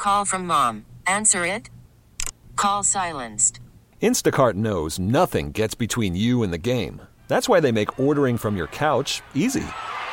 Call from mom. Answer it. Call silenced. Instacart knows nothing gets between you and the game. That's why they make ordering from your couch easy.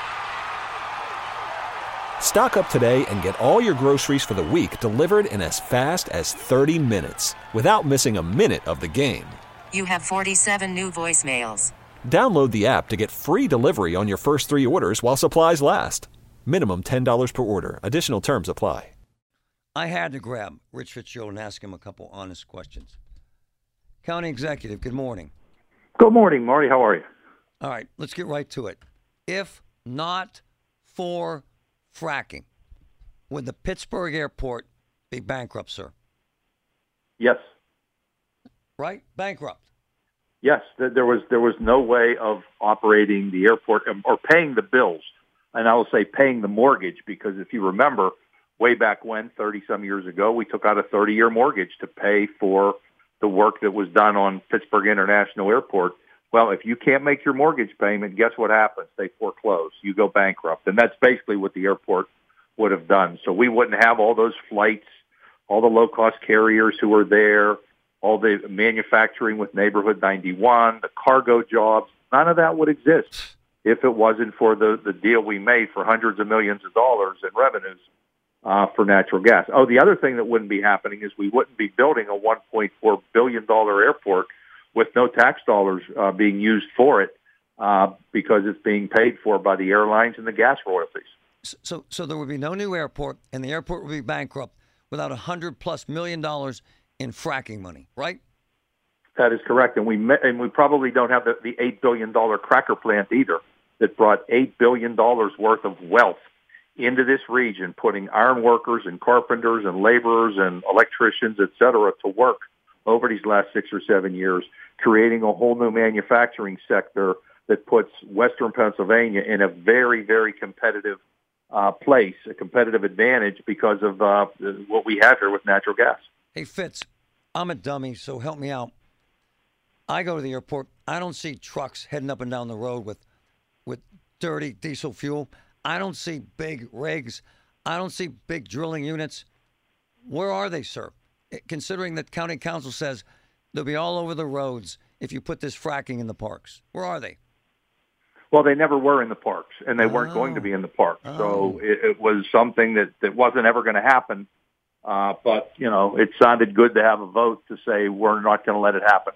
Stock up today and get all your groceries for the week delivered in as fast as 30 minutes without missing a minute of the game. You have 47 new voicemails. Download the app to get free delivery on your first 3 orders while supplies last. Minimum $10 per order. Additional terms apply. I had to grab Rich Fitzgerald and ask him a couple honest questions. County Executive, good morning. Good morning, Marty. How are you? All right, let's get right to it. If not for fracking, would the Pittsburgh airport be bankrupt, sir? Yes. Right? Bankrupt. Yes. There was no way of operating the airport or paying the bills. And I will say paying the mortgage, because if you remember, way back when, 30-some years ago, we took out a 30-year mortgage to pay for the work that was done on Pittsburgh International Airport. Well, if you can't make your mortgage payment, guess what happens? They foreclose. You go bankrupt. And that's basically what the airport would have done. So we wouldn't have all those flights, all the low-cost carriers who were there, all the manufacturing with Neighborhood 91, the cargo jobs. None of that would exist if it wasn't for the deal we made for hundreds of millions of dollars in revenues for natural gas. Oh, the other thing that wouldn't be happening is we wouldn't be building a $1.4 billion airport with no tax dollars being used for it because it's being paid for by the airlines and the gas royalties. So there would be no new airport, and the airport would be bankrupt without $100+ million in fracking money, right? That is correct, and we probably don't have the $8 billion cracker plant either that brought $8 billion worth of wealth into this region, putting iron workers and carpenters and laborers and electricians, et cetera, to work over these last 6 or 7 years, creating a whole new manufacturing sector that puts Western Pennsylvania in a very, very competitive place, a competitive advantage because of what we have here with natural gas. Hey, Fitz, I'm a dummy, so help me out. I go to the airport. I don't see trucks heading up and down the road with dirty diesel fuel. I don't see big rigs. I don't see big drilling units. Where are they, sir? Considering that county council says they'll be all over the roads if you put this fracking in the parks. Where are they? Well, they never were in the parks, and they weren't going to be in the parks. So it was something that wasn't ever going to happen. But, it sounded good to have a vote to say we're not going to let it happen.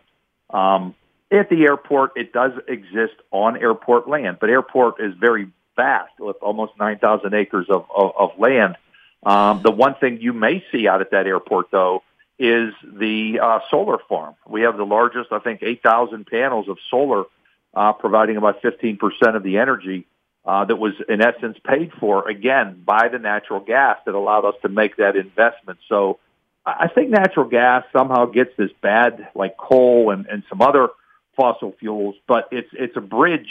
At the airport, it does exist on airport land, but airport is very vast with almost 9,000 acres of land. The one thing you may see out at that airport, though, is the solar farm. We have the largest, I think, 8,000 panels of solar providing about 15% of the energy that was, in essence, paid for, again, by the natural gas that allowed us to make that investment. So I think natural gas somehow gets this bad, like coal and some other fossil fuels, but it's a bridge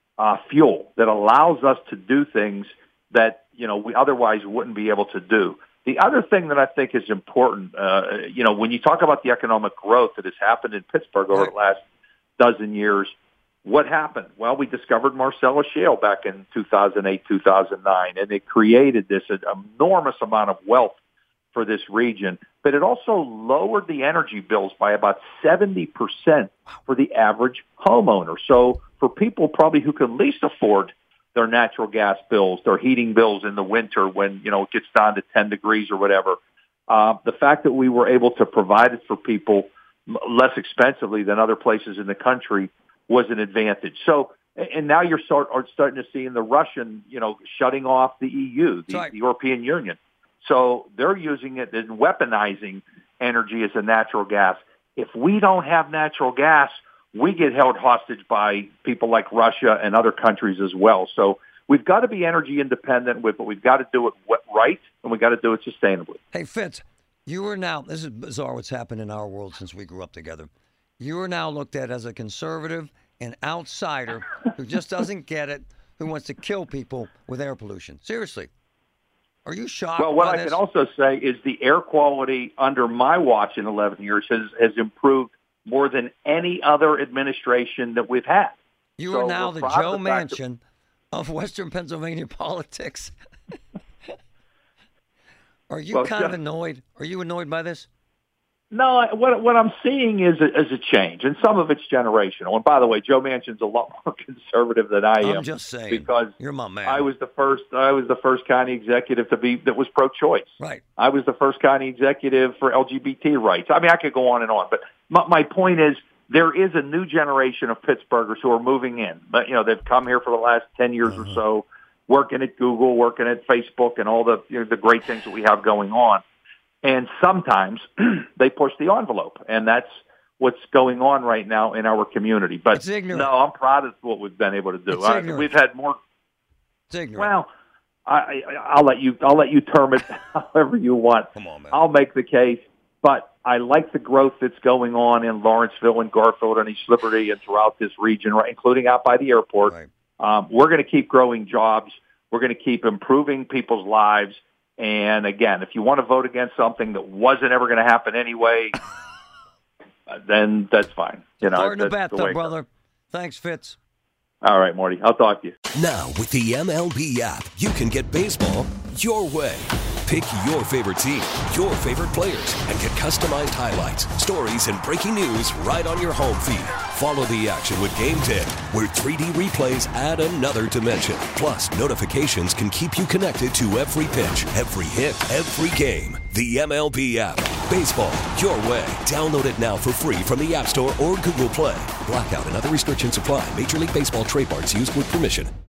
fuel that allows us to do things that, we otherwise wouldn't be able to do. The other thing that I think is important, when you talk about the economic growth that has happened in Pittsburgh over the last dozen years, what happened? Well, we discovered Marcellus Shale back in 2008, 2009, and it created this enormous amount of wealth for this region. But it also lowered the energy bills by about 70% for the average homeowner. So for people probably who can least afford their natural gas bills, their heating bills in the winter when, it gets down to 10 degrees or whatever, the fact that we were able to provide it for people less expensively than other places in the country was an advantage. So, and now you're starting to see in the Russian, shutting off the EU, the European Union. So they're using it and weaponizing energy as a natural gas. If we don't have natural gas, we get held hostage by people like Russia and other countries as well. So we've got to be energy independent, but we've got to do it right, and we've got to do it sustainably. Hey, Fitz, you are now, this is bizarre what's happened in our world since we grew up together. You are now looked at as a conservative, an outsider who just doesn't get it, who wants to kill people with air pollution. Seriously. Are you shocked? Well, what by I this? can also say is the air quality under my watch in 11 years has improved more than any other administration that we've had. You are now the Joe Manchin of Western Pennsylvania politics. Are you kind of annoyed? Are you annoyed by this? No, what I'm seeing is a change, and some of it's generational. And by the way, Joe Manchin's a lot more conservative than I am. I'm just saying, because you're my man. I was the first county executive that was pro-choice. Right. I was the first county executive for LGBT rights. I mean, I could go on and on, but my point is there is a new generation of Pittsburghers who are moving in. But they've come here for the last 10 years or so, working at Google, working at Facebook, and all the the great things that we have going on. And sometimes they push the envelope, and that's what's going on right now in our community. But it's ignorant. No, I'm proud of what we've been able to do. We've had more. It's ignorant. Well, I'll let you term it however you want. Come on, man. I'll make the case, but I like the growth that's going on in Lawrenceville and Garfield and East Liberty and throughout this region, right, including out by the airport. Right. We're going to keep growing jobs. We're going to keep improving people's lives. And again, if you want to vote against something that wasn't ever going to happen anyway, then that's fine. Far in the bathtub, brother. Thanks, Fitz. All right, Morty. I'll talk to you. Now, with the MLB app, you can get baseball your way. Pick your favorite team, your favorite players, and get customized highlights, stories, and breaking news right on your home feed. Follow the action with Game 10, where 3D replays add another dimension. Plus, notifications can keep you connected to every pitch, every hit, every game. The MLB app. Baseball your way. Download it now for free from the App Store or Google Play. Blackout and other restrictions apply. Major League Baseball trademarks used with permission.